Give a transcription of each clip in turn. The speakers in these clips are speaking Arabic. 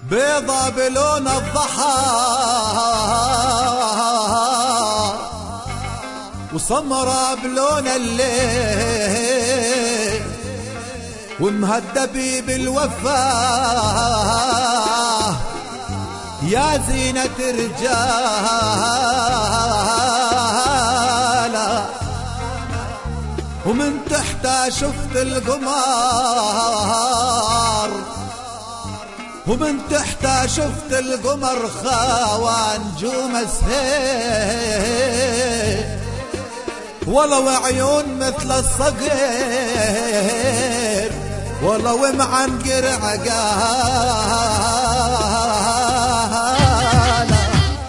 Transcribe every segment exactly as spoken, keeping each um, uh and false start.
بيضة بلون الضحى وسمرة بلون الليل ومهدبي بالوفاه يا زينة رجالة ومن تحتها شفت القمر ومن تحتها شفت القمر خاوى نجوم السهيل ولو عيون مثل الصقر ولو معنقر عقاله.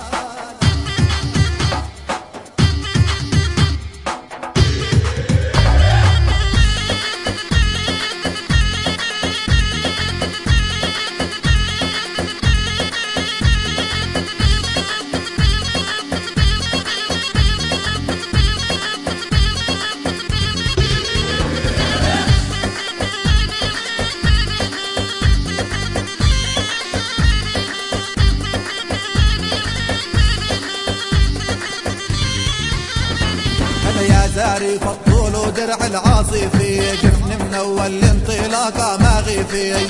يا زاري فالطول ودرع العاصفي جفن من اول الانطلاقه ما غيفي.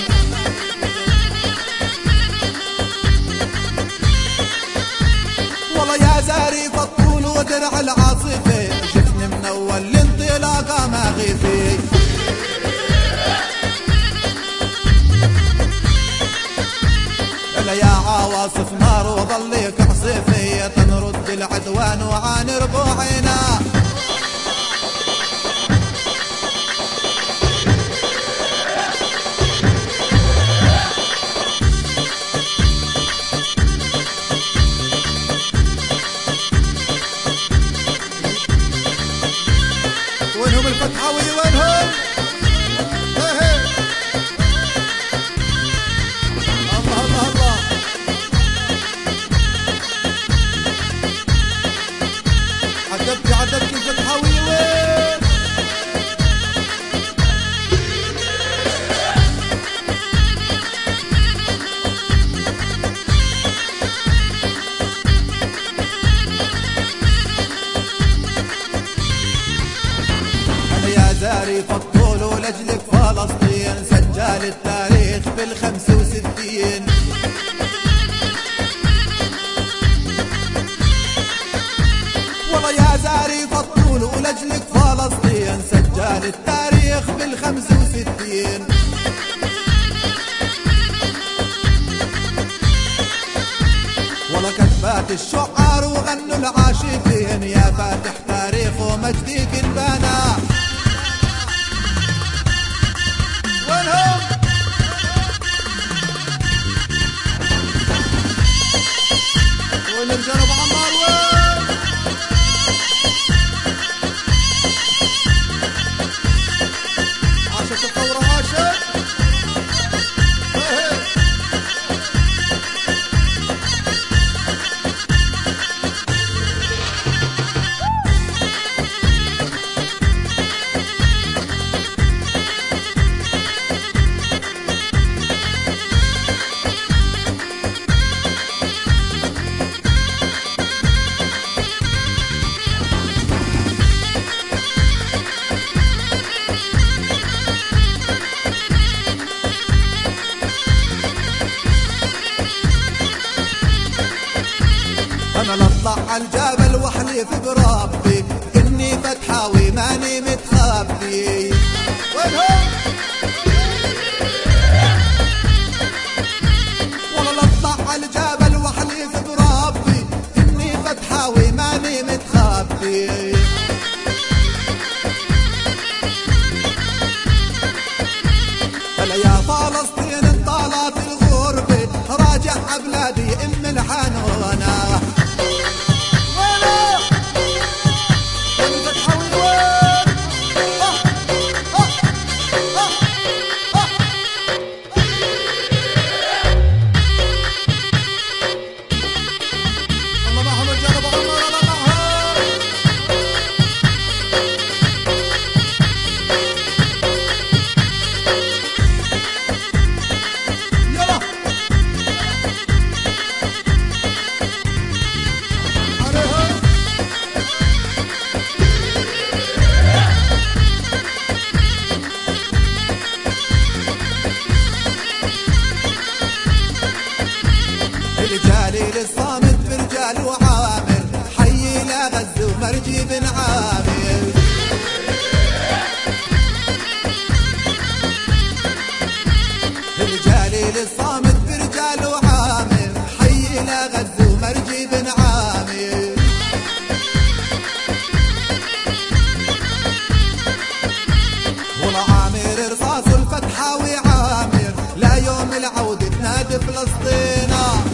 والله يا زاري فالطول ودرع العاصفي جفن من اول الانطلاقه ما غيفي. يلا يا عواصف نار وظليك عصيفي تنرد العدوان وعن ربوعنا. وينهم الفتحاوي وينهم؟ الله الله الله عدبتي عدبتي الفتحاوي وين؟ زاري فالطول ولجلك فلسطين سجال التاريخ بالخمس وستين. والله يا زاري فالطول ولجلك فلسطين سجال التاريخ بالخمس وستين. والله كتبات الشعار وغنوا العاشقين يا فاتح تاريخ ومجدك البنا. ونرجع ابو عمار وين؟ عاشت الثورة عاشت. انا لطلع عالجبل واحلف بربي اني فتحاوي ماني متخبي. وينهم؟ والله لطلع عالجبل واحلف بربي اني فتحاوي ماني متخبي. هلا يا فلسطين انطالت الغربة راجع بلادي ام الحنونة. برجال وعامر، حي لا غزة ومرجي بن عامر. الجليل الصامت برجال وعامر، حي لا غزة ومرجي بن عامر. والعامر رصاص الفتحاوي عامر، لا يوم العودة تنادي فلسطين.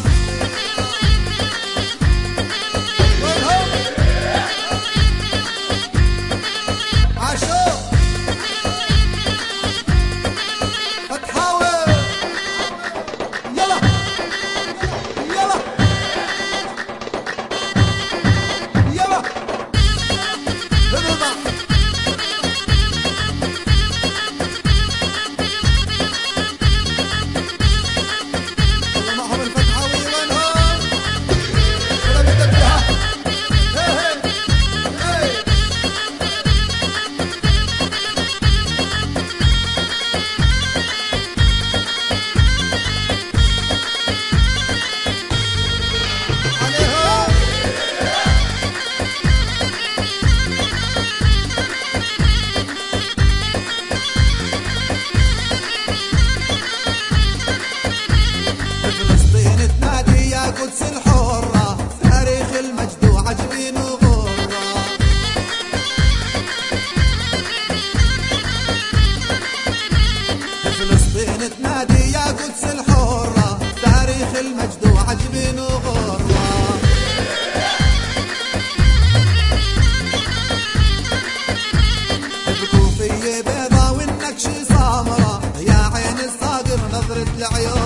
قدس الحرة تاريخ المجد وعجبين وغرة. فلسطين تنادي يا قدس الحرة، تاريخ المجد وعجبين وغرة. بكوفية بيضا والنكش سامرة، يا عين الصقر نظرة العيون.